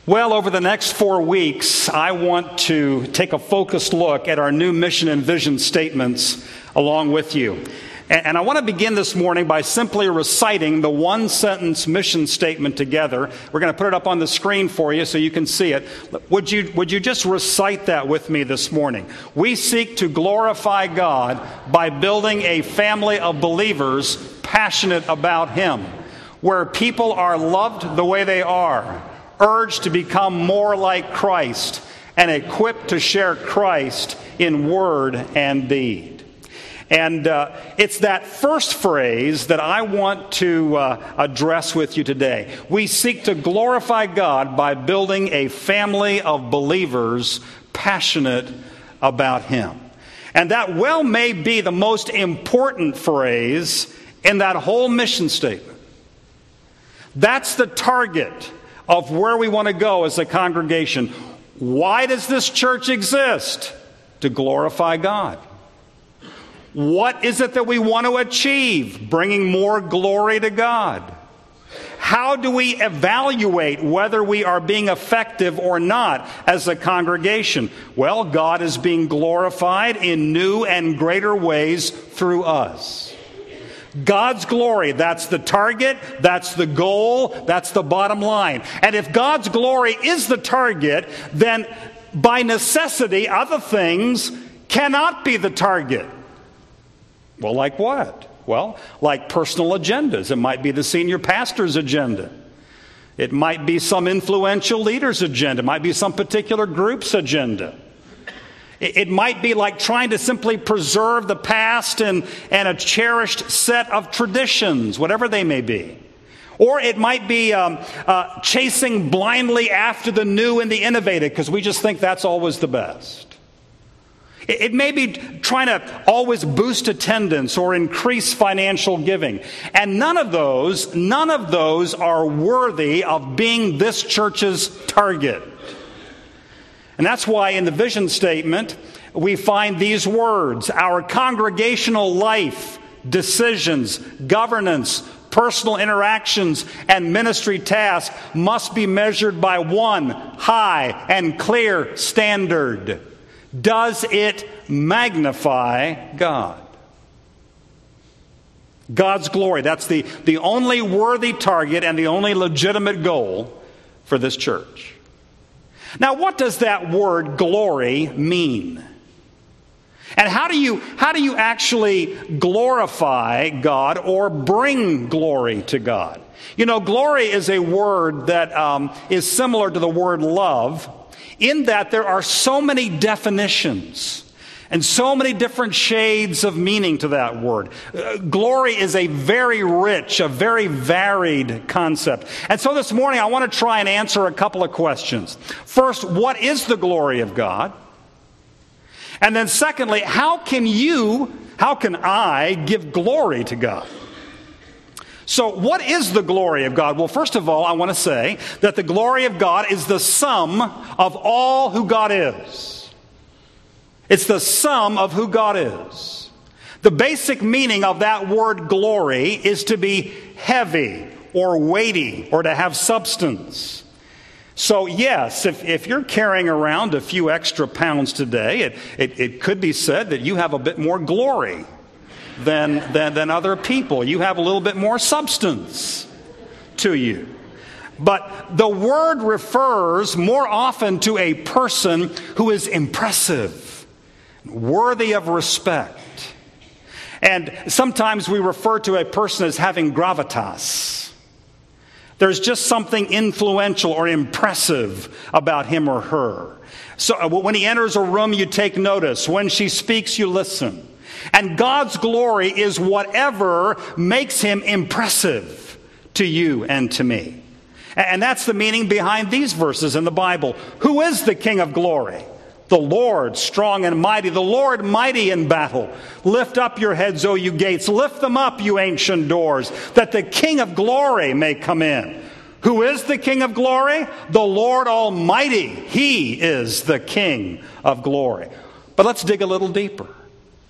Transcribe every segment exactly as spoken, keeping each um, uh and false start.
Well, over the next four weeks, I want to take a focused look at our new mission and vision statements along with you. And I want to begin this morning by simply reciting the one-sentence mission statement together. We're going to put it up on the screen for you so you can see it. Would you, would you just recite that with me this morning? We seek to glorify God by building a family of believers passionate about Him, where people are loved the way they are, urged to become more like Christ, and equipped to share Christ in word and deed. And uh, it's that first phrase that I want to uh, address with you today. We seek to glorify God by building a family of believers passionate about Him. And that well may be the most important phrase in that whole mission statement. That's the target of where we want to go as a congregation. Why does this church exist? To glorify God. What is it that we want to achieve? Bringing more glory to God. How do we evaluate whether we are being effective or not as a congregation? Well, God is being glorified in new and greater ways through us. God's glory, that's the target, that's the goal, that's the bottom line. And if God's glory is the target, then by necessity, other things cannot be the target. Well, like what? Well, like personal agendas. It might be the senior pastor's agenda. It might be some influential leader's agenda. It might be some particular group's agenda. It, it might be like trying to simply preserve the past and, and a cherished set of traditions, whatever they may be. Or it might be um, uh, chasing blindly after the new and the innovative because we just think that's always the best. It may be trying to always boost attendance or increase financial giving. And none of those, none of those are worthy of being this church's target. And that's why in the vision statement, we find these words: our congregational life, decisions, governance, personal interactions, and ministry tasks must be measured by one high and clear standard. Does it magnify God? God's glory. That's the, the only worthy target and the only legitimate goal for this church. Now, what does that word glory mean? And how do you, how do you actually glorify God or bring glory to God? You know, glory is a word that um, is similar to the word love, in that there are so many definitions and so many different shades of meaning to that word. Uh, glory is a very rich, a very varied concept. And so this morning I want to try and answer a couple of questions. First, what is the glory of God? And then secondly, how can you, how can I give glory to God? So what is the glory of God? Well, first of all, I want to say that the glory of God is the sum of all who God is. It's the sum of who God is. The basic meaning of that word glory is to be heavy or weighty or to have substance. So yes, if, if you're carrying around a few extra pounds today, it, it, it could be said that you have a bit more glory Than, than, than other people. You have a little bit more substance to you. But the word refers more often to a person who is impressive, worthy of respect. And sometimes we refer to a person as having gravitas. There's just something influential or impressive about him or her. So when he enters a room, you take notice. When she speaks, you listen. And God's glory is whatever makes Him impressive to you and to me. And that's the meaning behind these verses in the Bible. Who is the King of glory? The Lord, strong and mighty. The Lord, mighty in battle. Lift up your heads, O you gates. Lift them up, you ancient doors, that the King of glory may come in. Who is the King of glory? The Lord Almighty. He is the King of glory. But let's dig a little deeper.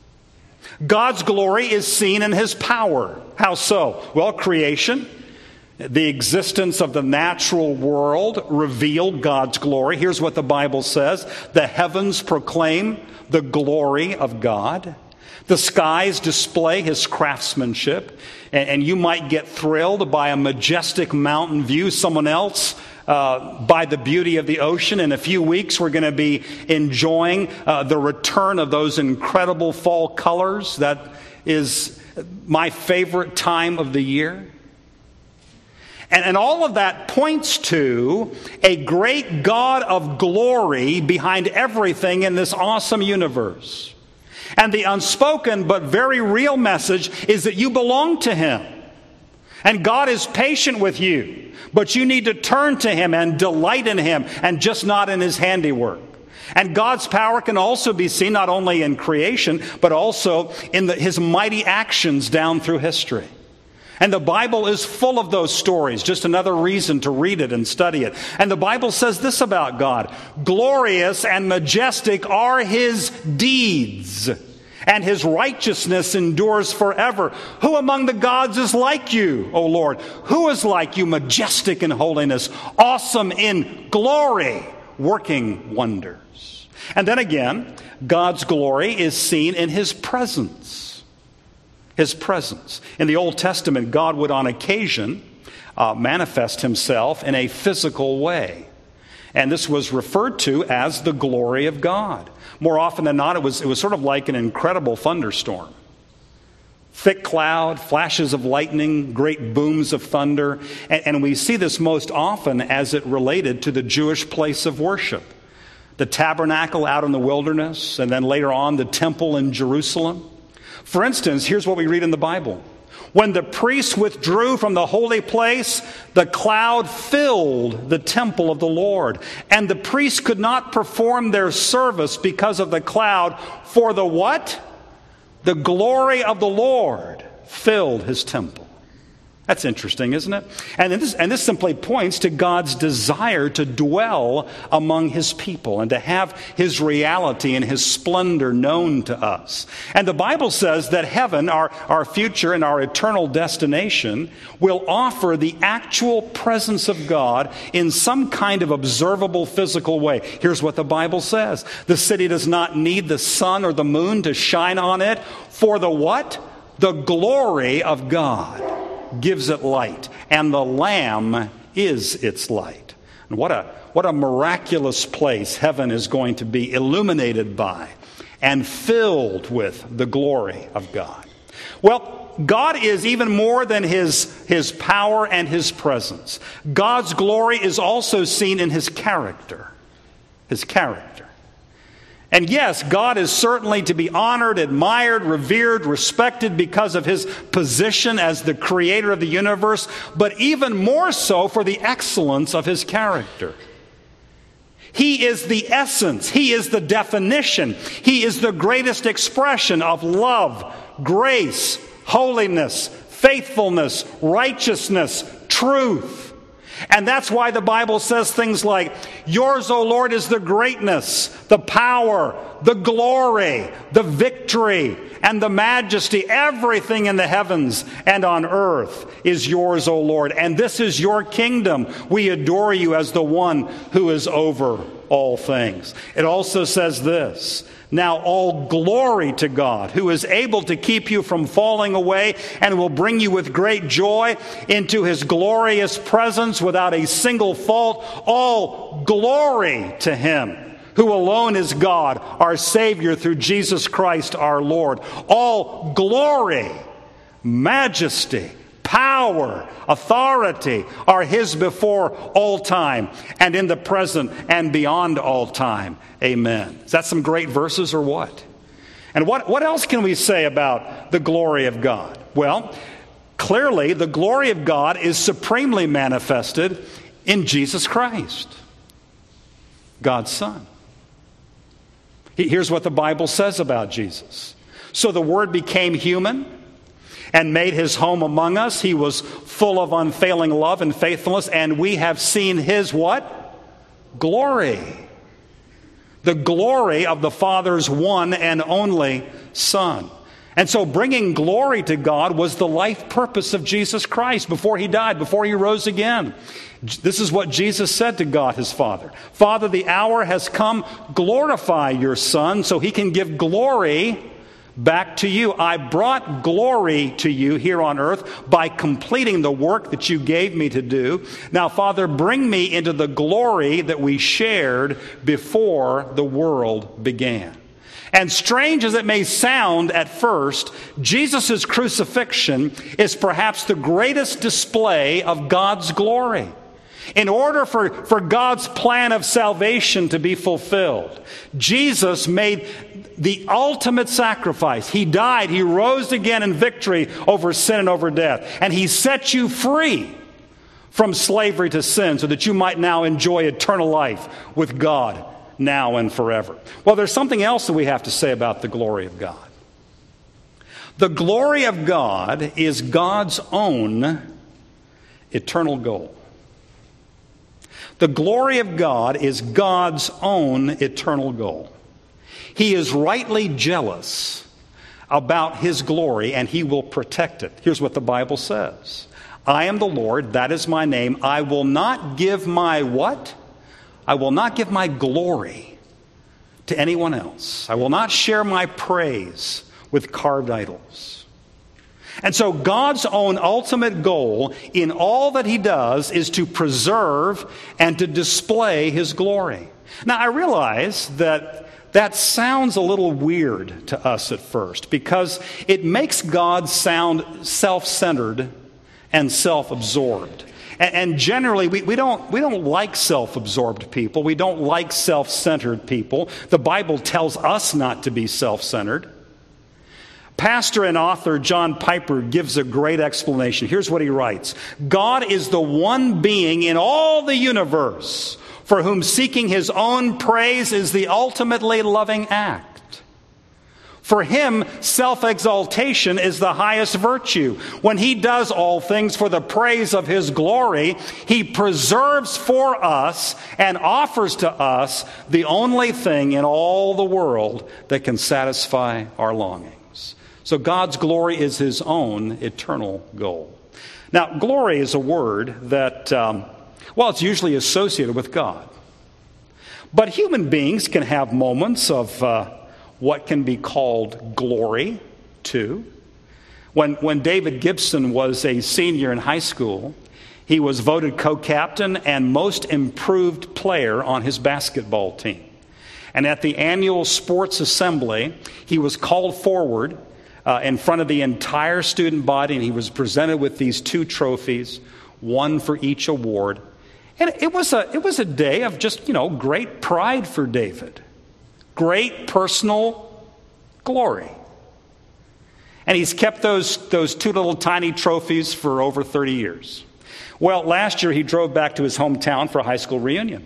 God's glory is seen in His power. How so? Well, creation The existence of the natural world revealed God's glory. Here's what the Bible says. The heavens proclaim the glory of God. The skies display his craftsmanship. And, and you might get thrilled by a majestic mountain view. Someone else uh, by the beauty of the ocean. In a few weeks, we're going to be enjoying uh, the return of those incredible fall colors. That is my favorite time of the year. And, and all of that points to a great God of glory behind everything in this awesome universe. And the unspoken but very real message is that you belong to him. And God is patient with you. But you need to turn to him and delight in him and just not in his handiwork. And God's power can also be seen not only in creation, but also in the, his mighty actions down through history. And the Bible is full of those stories. Just another reason to read it and study it. And the Bible says this about God. Glorious and majestic are his deeds, and his righteousness endures forever. Who among the gods is like you, O Lord? Who is like you, majestic in holiness, awesome in glory, working wonders? And then again, God's glory is seen in his presence. His presence. In the Old Testament, God would on occasion uh, manifest himself in a physical way. And this was referred to as the glory of God. More often than not, it was, it was sort of like an incredible thunderstorm. Thick cloud, flashes of lightning, great booms of thunder. And, and we see this most often as it related to the Jewish place of worship. The tabernacle out in the wilderness, and then later on the temple in Jerusalem. For instance, here's what we read in the Bible. When the priests withdrew from the holy place, the cloud filled the temple of the Lord. And the priests could not perform their service because of the cloud. For the what? The glory of the Lord filled his temple. That's interesting, isn't it? And this, and this simply points to God's desire to dwell among his people and to have his reality and his splendor known to us. And the Bible says that heaven, our, our future and our eternal destination, will offer the actual presence of God in some kind of observable physical way. Here's what the Bible says. The city does not need the sun or the moon to shine on it, for the what? The glory of God gives it light, and the Lamb is its light. And what a what a miraculous place heaven is going to be illuminated by and filled with the glory of God. Well, God is even more than his, his power and his presence. God's glory is also seen in his character. His character. And yes, God is certainly to be honored, admired, revered, respected because of his position as the creator of the universe, but even more so for the excellence of his character. He is the essence. He is the definition. He is the greatest expression of love, grace, holiness, faithfulness, righteousness, truth. And that's why the Bible says things like, yours, O Lord, is the greatness, the power, the glory, the victory, and the majesty. Everything in the heavens and on earth is yours, O Lord. And this is your kingdom. We adore you as the one who is over all things. It also says this, now all glory to God, who is able to keep you from falling away and will bring you with great joy into his glorious presence without a single fault. All glory to him, who alone is God, our Savior through Jesus Christ our Lord. All glory, majesty, power, authority are his before all time and in the present and beyond all time. Amen. Is that some great verses or what? And what, what else can we say about the glory of God? Well, clearly the glory of God is supremely manifested in Jesus Christ, God's Son. Here's what the Bible says about Jesus. So the Word became human and made his home among us. He was full of unfailing love and faithfulness, and we have seen his what? Glory. The glory of the Father's one and only Son. And so bringing glory to God was the life purpose of Jesus Christ before he died, before he rose again. This is what Jesus said to God, his Father. Father, the hour has come. Glorify your Son so he can give glory back to you. I brought glory to you here on earth by completing the work that you gave me to do. Now, Father, bring me into the glory that we shared before the world began. And strange as it may sound at first, Jesus' crucifixion is perhaps the greatest display of God's glory. In order for, for God's plan of salvation to be fulfilled, Jesus made the ultimate sacrifice. He died. He rose again in victory over sin and over death. And he set you free from slavery to sin so that you might now enjoy eternal life with God now and forever. Well, there's something else that we have to say about the glory of God. The glory of God is God's own eternal goal. The glory of God is God's own eternal goal. He is rightly jealous about his glory, and he will protect it. Here's what the Bible says. I am the Lord, that is my name. I will not give my what? I will not give my glory to anyone else. I will not share my praise with carved idols. And so God's own ultimate goal in all that he does is to preserve and to display his glory. Now, I realize that that sounds a little weird to us at first because it makes God sound self-centered and self-absorbed. And generally, we, we don't we don't like self-absorbed people. We don't like self-centered people. The Bible tells us not to be self-centered. Pastor and author John Piper gives a great explanation. Here's what he writes. God is the one being in all the universe for whom seeking his own praise is the ultimately loving act. For him, self-exaltation is the highest virtue. When he does all things for the praise of his glory, he preserves for us and offers to us the only thing in all the world that can satisfy our longings. So God's glory is his own eternal goal. Now, glory is a word that, um, well, it's usually associated with God. But human beings can have moments of uh, what can be called glory, too. When, when David Gibson was a senior in high school, he was voted co-captain and most improved player on his basketball team. And at the annual sports assembly, he was called forward uh, in front of the entire student body, and he was presented with these two trophies, one for each award. And it was a it was a day of just, you know, great pride for David. Great personal glory. And he's kept those, those two little tiny trophies for over thirty years. Well, last year he drove back to his hometown for a high school reunion.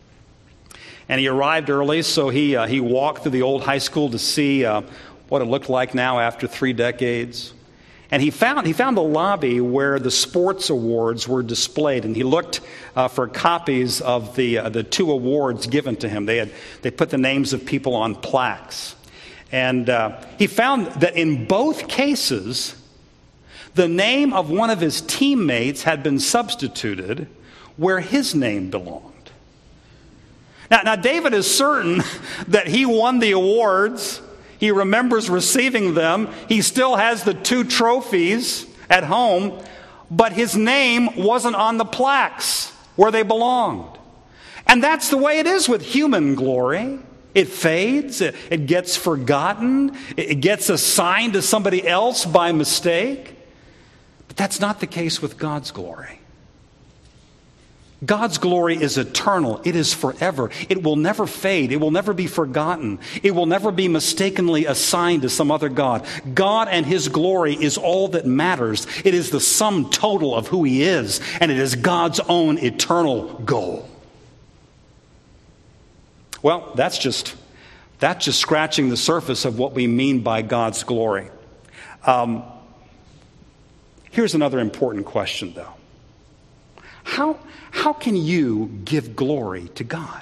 And he arrived early, so he uh, he walked through the old high school to see uh, what it looked like now after three decades. And he found he found the lobby where the sports awards were displayed, and he looked uh, for copies of the uh, the two awards given to him. They had they put the names of people on plaques, and uh, he found that in both cases, the name of one of his teammates had been substituted where his name belonged. Now, now David is certain that he won the awards. He remembers receiving them. He still has the two trophies at home, but his name wasn't on the plaques where they belonged. And that's the way it is with human glory. It fades, it, it gets forgotten, it, it gets assigned to somebody else by mistake. But that's not the case with God's glory. God's glory is eternal. It is forever. It will never fade. It will never be forgotten. It will never be mistakenly assigned to some other God. God and his glory is all that matters. It is the sum total of who he is, and it is God's own eternal goal. Well, that's just that's just scratching the surface of what we mean by God's glory. Um, here's another important question, though. How, how can you give glory to God?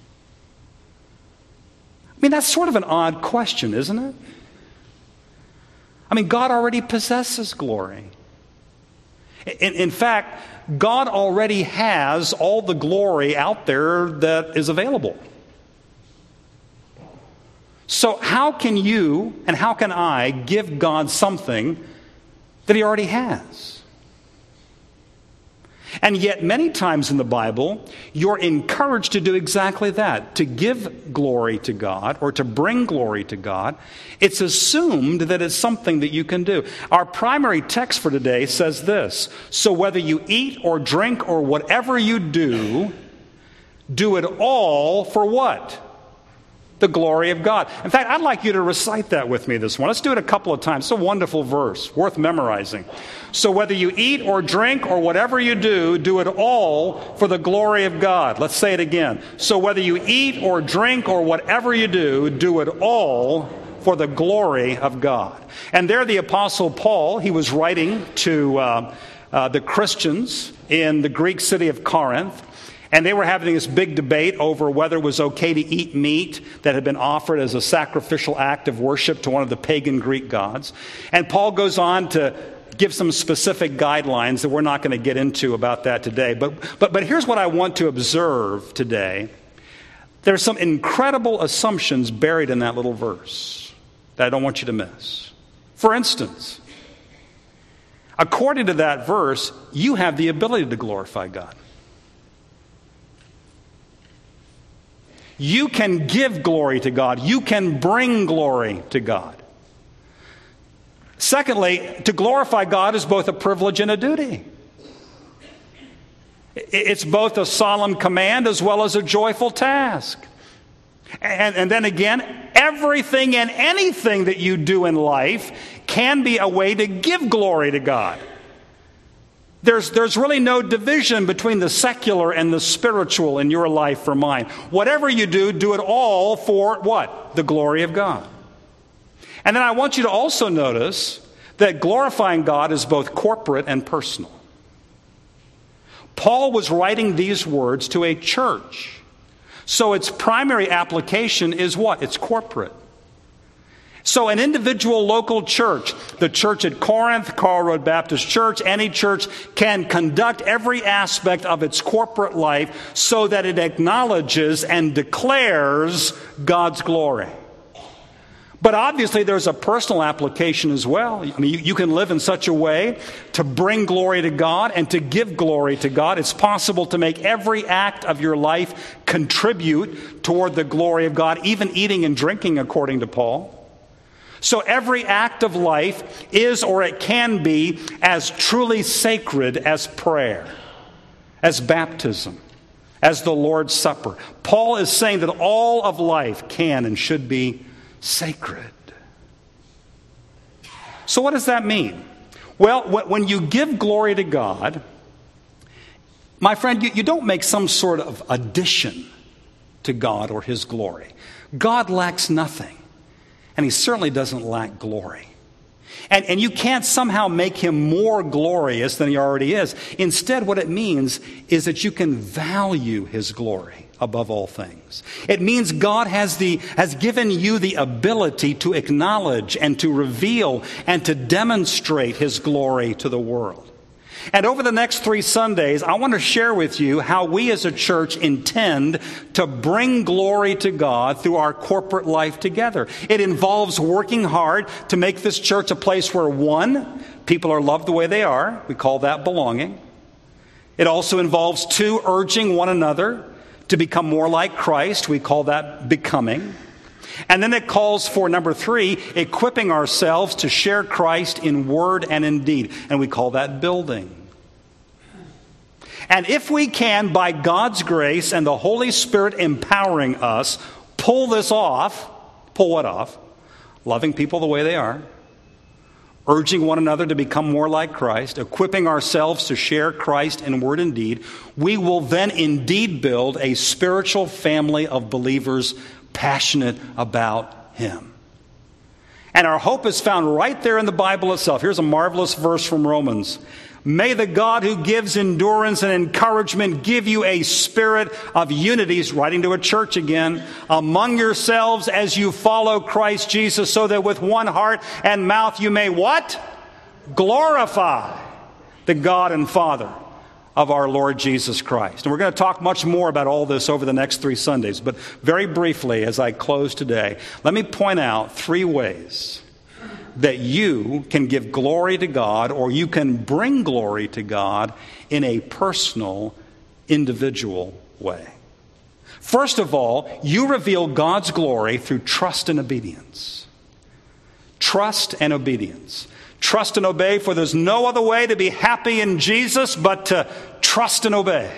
I mean, that's sort of an odd question, isn't it? I mean, God already possesses glory. In, in fact, God already has all the glory out there that is available. So how can you and how can I give God something that he already has? And yet, many times in the Bible, you're encouraged to do exactly that, to give glory to God or to bring glory to God. It's assumed that it's something that you can do. Our primary text for today says this: so whether you eat or drink or whatever you do, do it all for what? The glory of God. In fact, I'd like you to recite that with me this morning. Let's do it a couple of times. It's a wonderful verse, worth memorizing. So whether you eat or drink or whatever you do, do it all for the glory of God. Let's say it again. So whether you eat or drink or whatever you do, do it all for the glory of God. And there the Apostle Paul, he was writing to uh, uh, the Christians in the Greek city of Corinth. And they were having this big debate over whether it was okay to eat meat that had been offered as a sacrificial act of worship to one of the pagan Greek gods. And Paul goes on to give some specific guidelines that we're not going to get into about that today. But, but, but here's what I want to observe today. There's some incredible assumptions buried in that little verse that I don't want you to miss. For instance, according to that verse, you have the ability to glorify God. You can give glory to God. You can bring glory to God. Secondly, to glorify God is both a privilege and a duty. It's both a solemn command as well as a joyful task. And, and then again, everything and anything that you do in life can be a way to give glory to God. There's, there's really no division between the secular and the spiritual in your life or mine. Whatever you do, do it all for what? The glory of God. And then I want you to also notice that glorifying God is both corporate and personal. Paul was writing these words to a church. So its primary application is what? It's corporate. So an individual local church, the church at Corinth, Carl Road Baptist Church, any church can conduct every aspect of its corporate life so that it acknowledges and declares God's glory. But obviously there's a personal application as well. I mean, you, you can live in such a way to bring glory to God and to give glory to God. It's possible to make every act of your life contribute toward the glory of God, even eating and drinking, according to Paul. So every act of life is, or it can be, as truly sacred as prayer, as baptism, as the Lord's Supper. Paul is saying that all of life can and should be sacred. So what does that mean? Well, when you give glory to God, my friend, you don't make some sort of addition to God or his glory. God lacks nothing. And he certainly doesn't lack glory. And, and you can't somehow make him more glorious than he already is. Instead, what it means is that you can value his glory above all things. It means God has, the, has given you the ability to acknowledge and to reveal and to demonstrate his glory to the world. And over the next three Sundays, I want to share with you how we as a church intend to bring glory to God through our corporate life together. It involves working hard to make this church a place where, one, people are loved the way they are. We call that belonging. It also involves, two, urging one another to become more like Christ. We call that becoming. And then it calls for, number three, equipping ourselves to share Christ in word and in deed. And we call that building. And if we can, by God's grace and the Holy Spirit empowering us, pull this off, pull what off? Loving people the way they are, urging one another to become more like Christ, equipping ourselves to share Christ in word and deed, we will then indeed build a spiritual family of believers passionate about him. And our hope is found right there in the Bible itself. Here's a marvelous verse from Romans. May the God who gives endurance and encouragement give you a spirit of unity, he's writing to a church again, among yourselves as you follow Christ Jesus, so that with one heart and mouth you may what? Glorify the God and Father of our Lord Jesus Christ. And we're going to talk much more about all this over the next three Sundays. But very briefly, as I close today, let me point out three ways that you can give glory to God, or you can bring glory to God in a personal, individual way. First of all, you reveal God's glory through trust and obedience. Trust and obedience. Trust and obey, for there's no other way to be happy in Jesus but to trust and obey.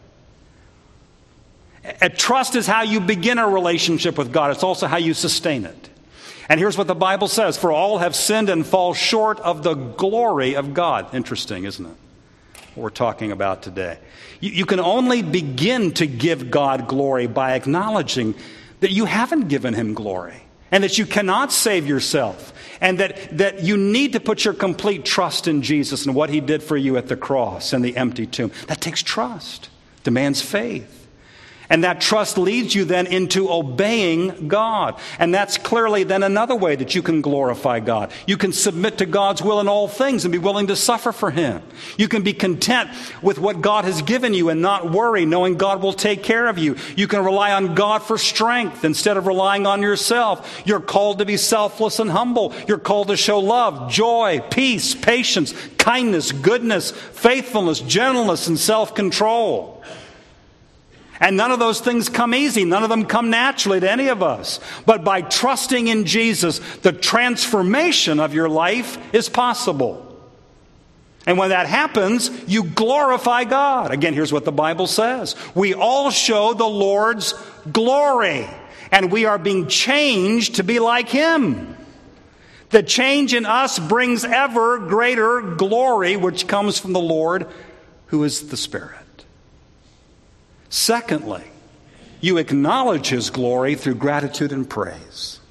And trust is how you begin a relationship with God. It's also how you sustain it. And here's what the Bible says: for all have sinned and fall short of the glory of God. Interesting, isn't it? What we're talking about today. You, you can only begin to give God glory by acknowledging that you haven't given him glory, and that you cannot save yourself, and that, that you need to put your complete trust in Jesus and what he did for you at the cross and the empty tomb. That takes trust, demands faith. And that trust leads you then into obeying God. And that's clearly then another way that you can glorify God. You can submit to God's will in all things and be willing to suffer for him. You can be content with what God has given you and not worry, knowing God will take care of you. You can rely on God for strength instead of relying on yourself. You're called to be selfless and humble. You're called to show love, joy, peace, patience, kindness, goodness, faithfulness, gentleness, and self-control. And none of those things come easy. None of them come naturally to any of us. But by trusting in Jesus, the transformation of your life is possible. And when that happens, you glorify God. Again, here's what the Bible says: we all show the Lord's glory, and we are being changed to be like him. The change in us brings ever greater glory, which comes from the Lord, who is the Spirit. Secondly, you acknowledge his glory through gratitude and praise.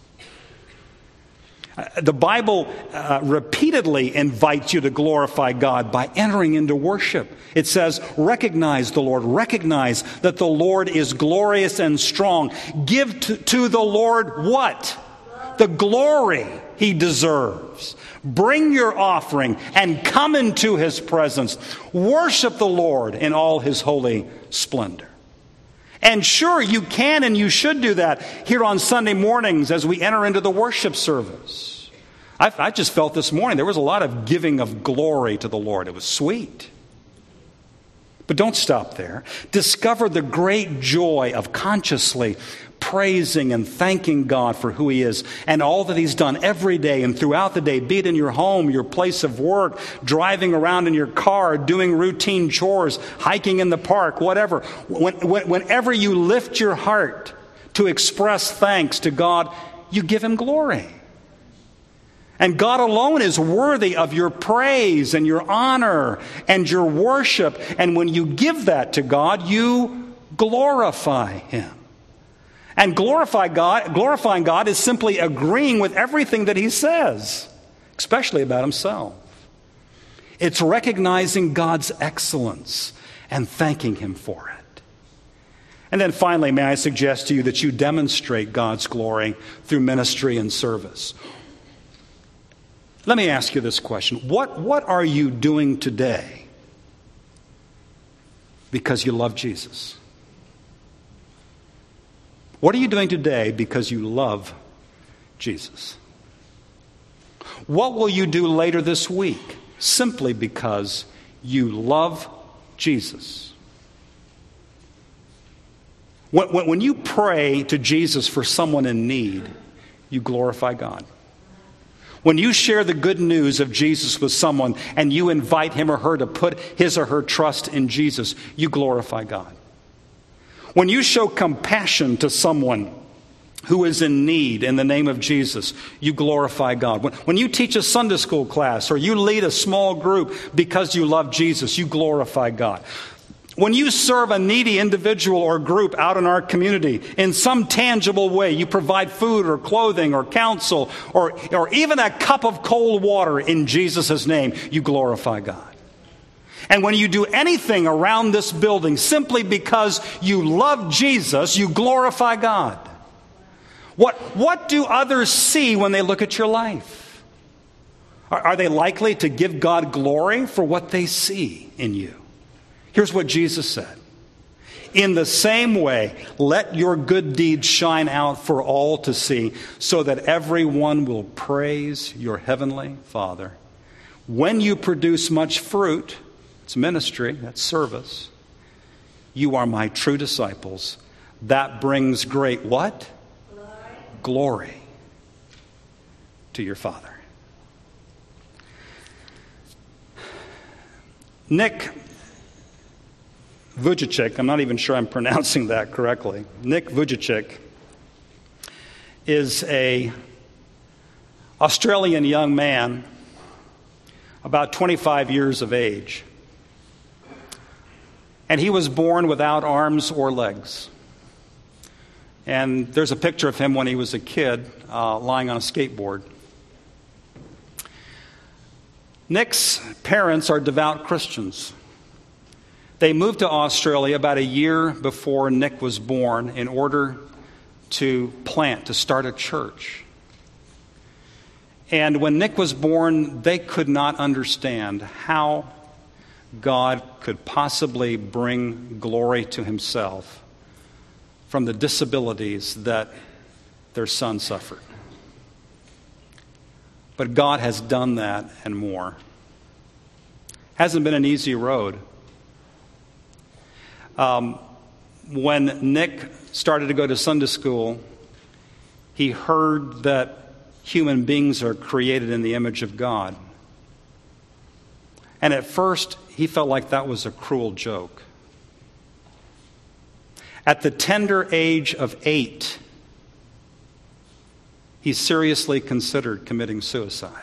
The Bible uh, repeatedly invites you to glorify God by entering into worship. It says, recognize the Lord. Recognize that the Lord is glorious and strong. Give to, to the Lord what? The glory he deserves. Bring your offering and come into his presence. Worship the Lord in all his holy splendor. And sure, you can and you should do that here on Sunday mornings as we enter into the worship service. I, I just felt this morning there was a lot of giving of glory to the Lord. It was sweet. But don't stop there. Discover the great joy of consciously praising and thanking God for who he is and all that he's done every day and throughout the day, be it in your home, your place of work, driving around in your car, doing routine chores, hiking in the park, whatever. When, when, whenever you lift your heart to express thanks to God, you give him glory. And God alone is worthy of your praise and your honor and your worship. And when you give that to God, you glorify him. And glorify God, glorifying God is simply agreeing with everything that he says, especially about himself. It's recognizing God's excellence and thanking him for it. And then finally, may I suggest to you that you demonstrate God's glory through ministry and service. Let me ask you this question. What, what are you doing today because you love Jesus? What are you doing today because you love Jesus? What will you do later this week simply because you love Jesus? When, when, when you pray to Jesus for someone in need, you glorify God. When you share the good news of Jesus with someone and you invite him or her to put his or her trust in Jesus, you glorify God. When you show compassion to someone who is in need in the name of Jesus, you glorify God. When, when you teach a Sunday school class or you lead a small group because you love Jesus, you glorify God. When you serve a needy individual or group out in our community in some tangible way, you provide food or clothing or counsel or, or even a cup of cold water in Jesus' name, you glorify God. And when you do anything around this building simply because you love Jesus, you glorify God. What, what do others see when they look at your life? Are, are they likely to give God glory for what they see in you? Here's what Jesus said. In the same way, let your good deeds shine out for all to see, so that everyone will praise your heavenly Father. When you produce much fruit, it's ministry, that's service, you are my true disciples. That brings great what? Glory. Glory to your Father. Nick Vujicic, I'm not even sure I'm pronouncing that correctly. Nick Vujicic is a Australian young man, about twenty-five years of age. And he was born without arms or legs. And there's a picture of him when he was a kid, uh, lying on a skateboard. Nick's parents are devout Christians. They moved to Australia about a year before Nick was born in order to plant, to start a church. And when Nick was born, they could not understand how God could possibly bring glory to himself from the disabilities that their son suffered. But God has done that and more. Hasn't been an easy road. Um, when Nick started to go to Sunday school, he heard that human beings are created in the image of God. And at first, he felt like that was a cruel joke. At the tender age of eight, he seriously considered committing suicide.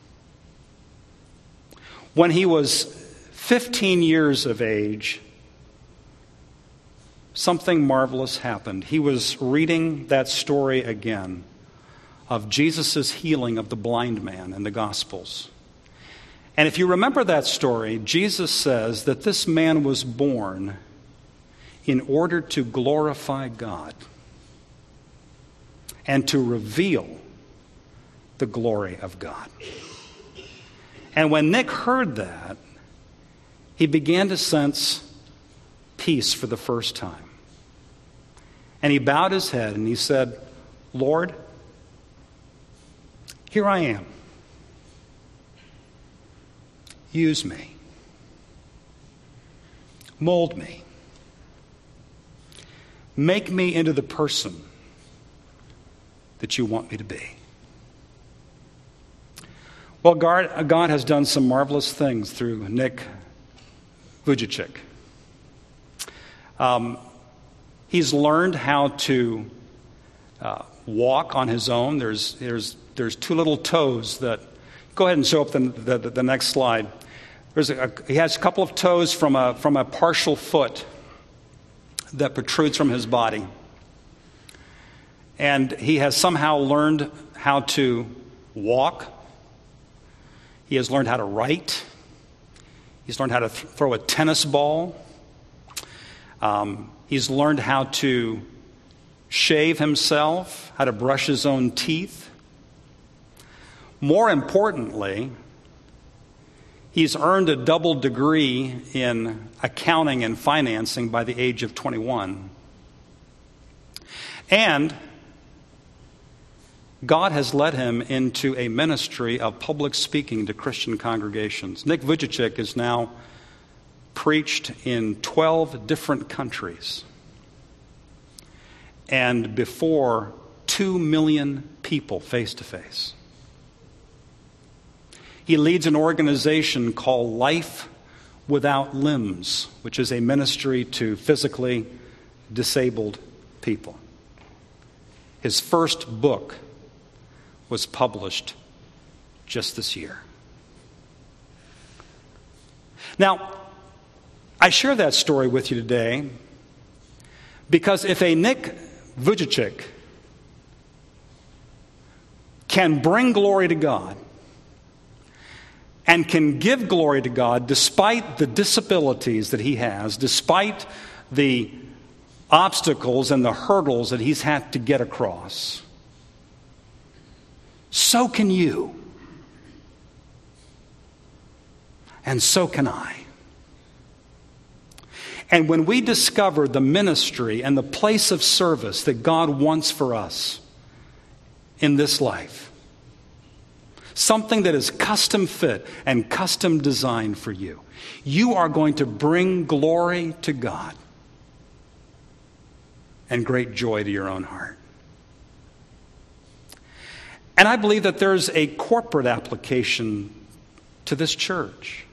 When he was fifteen years of age, something marvelous happened. He was reading that story again of Jesus' healing of the blind man in the Gospels. And if you remember that story, Jesus says that this man was born in order to glorify God and to reveal the glory of God. And when Nick heard that, he began to sense peace for the first time. And he bowed his head and he said, Lord, here I am. Use me. Mold me. Make me into the person that you want me to be. Well, God, God has done some marvelous things through Nick Vujicic. Um, he's learned how to uh, walk on his own. There's, there's, there's two little toes that... Go ahead and show up the, the, the next slide. There's a, he has a couple of toes from a, from a partial foot that protrudes from his body. And he has somehow learned how to walk. He has learned how to write. He's learned how to th- throw a tennis ball. Um, he's learned how to shave himself, how to brush his own teeth. More importantly, he's earned a double degree in accounting and financing by the age of twenty-one. And God has led him into a ministry of public speaking to Christian congregations. Nick Vujicic is now preached in twelve different countries and before two million people face to face. He leads an organization called Life Without Limbs, which is a ministry to physically disabled people. His first book was published just this year. Now, I share that story with you today because if a Nick Vujicic can bring glory to God and can give glory to God despite the disabilities that he has, despite the obstacles and the hurdles that he's had to get across, so can you. And so can I. And when we discover the ministry and the place of service that God wants for us in this life, something that is custom fit and custom designed for you, you are going to bring glory to God and great joy to your own heart. And I believe that there's a corporate application to this church.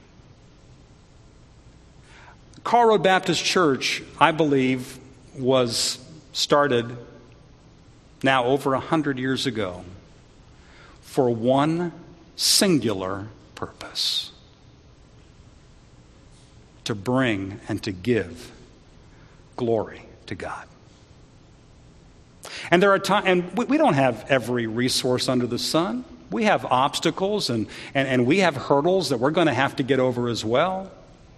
Carl Road Baptist Church, I believe, was started now over a hundred years ago for one singular purpose: to bring and to give glory to God. And there are times, and we, we don't have every resource under the sun. We have obstacles and, and, and we have hurdles that we're going to have to get over as well.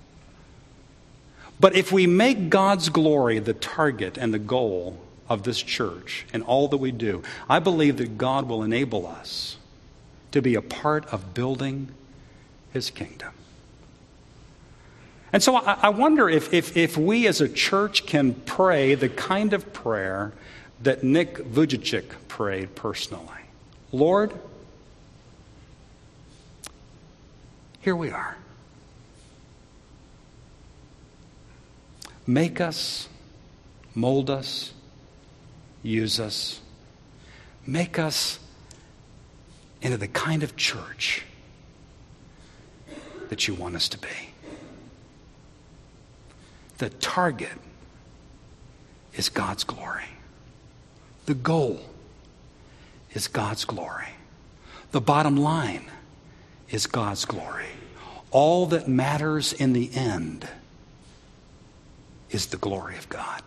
But if we make God's glory the target and the goal of this church and all that we do, I believe that God will enable us to be a part of building his kingdom. And so I, I wonder if, if, if we as a church can pray the kind of prayer that Nick Vujicic prayed personally. Lord, here we are. Make us, mold us, use us. Make us into the kind of church that you want us to be. The target is God's glory. The goal is God's glory. The bottom line is God's glory. All that matters in the end is the glory of God.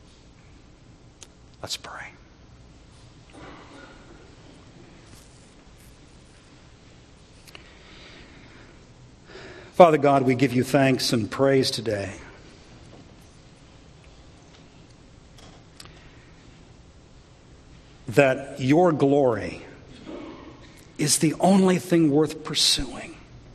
Let's pray. Father God, we give you thanks and praise today. That your glory is the only thing worth pursuing.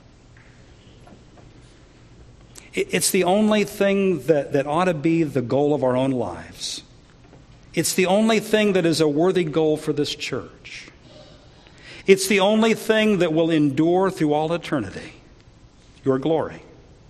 It's the only thing that, that ought to be the goal of our own lives. It's the only thing that is a worthy goal for this church. It's the only thing that will endure through all eternity. Your glory.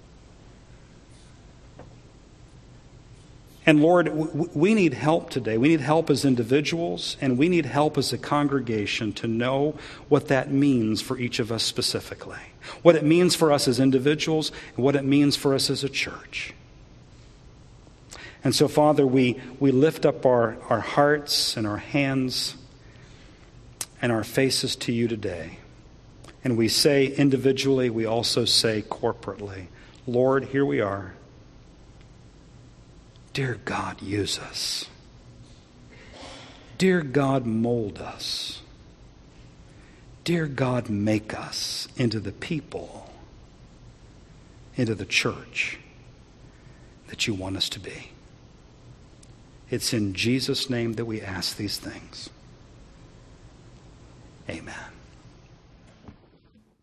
And Lord, we need help today. We need help as individuals, and we need help as a congregation to know what that means for each of us specifically. What it means for us as individuals, and what it means for us as a church. And so, Father, we, we lift up our, our hearts and our hands and our faces to you today. And we say individually, we also say corporately, Lord, here we are. Dear God, use us. Dear God, mold us. Dear God, make us into the people, into the church that you want us to be. It's in Jesus' name that we ask these things. Amen.